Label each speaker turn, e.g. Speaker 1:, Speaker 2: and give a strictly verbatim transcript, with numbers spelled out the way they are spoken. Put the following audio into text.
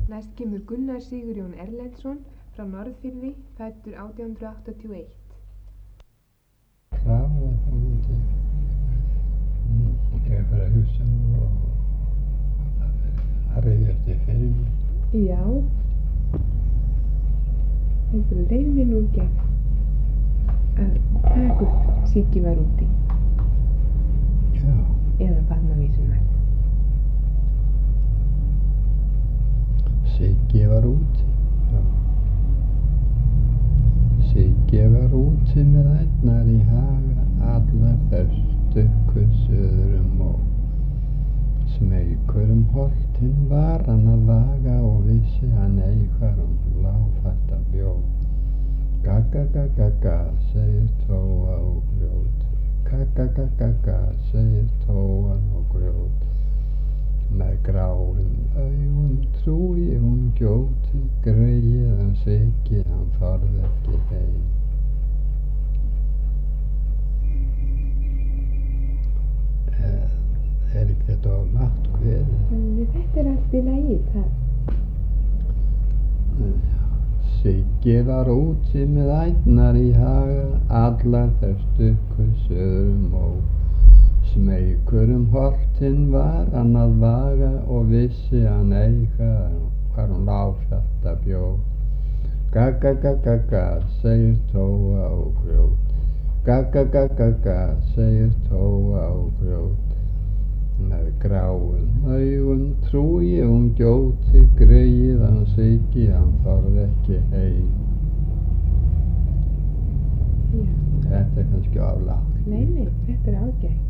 Speaker 1: Næst kemur Gunnar Sigurjón Erlendsson frá Norðfirði, fæddur átján hundruð áttatíu og eitt.
Speaker 2: Já, og þá myndi ég fyrir að hugsa nú og það reyðist þið fyrir mig.
Speaker 1: Já. Heldurðu leyfðu mér nú ekki að taka upp Siggi var úti.
Speaker 2: Já.
Speaker 1: Eða barnavísurnar.
Speaker 2: Siggi var úti, já. Siggi var úti með ærnar í haga, allar þær stukku suður um mót. Smeykur um holtinn var hann að vaga og vissi hann ei hvar hún lágfætta bjó. Ga-ga-ga-ga-ga, segir tóa og grjót. Ga-ga-ga-ga-ga, segir tóan og grjót. Með gráum augum trúi hún gjóti, greyið hann Siggi, hann þorði ekki heim. Er ekki þetta of lágt kveðið?
Speaker 1: Þetta er allt í lagi, það.
Speaker 2: Siggi var úti með ærnar í haga, allar þær stukku suður um mót. Smeykur um holtinn var hann að vaga og vissi hann ei hvar hún lágfætta bjó. Ga-ga-ga-ga-ga, segir tóa og grjót. Ga-ga-ga-ga-ga, segir tóa og grjót. Með gráum augum trúi hún gjóti, greyið hann Siggi, hann þorði ekki heim.
Speaker 1: Já.
Speaker 2: Þetta er kannski of lágt.
Speaker 1: Nei, nei, þetta er ágætt.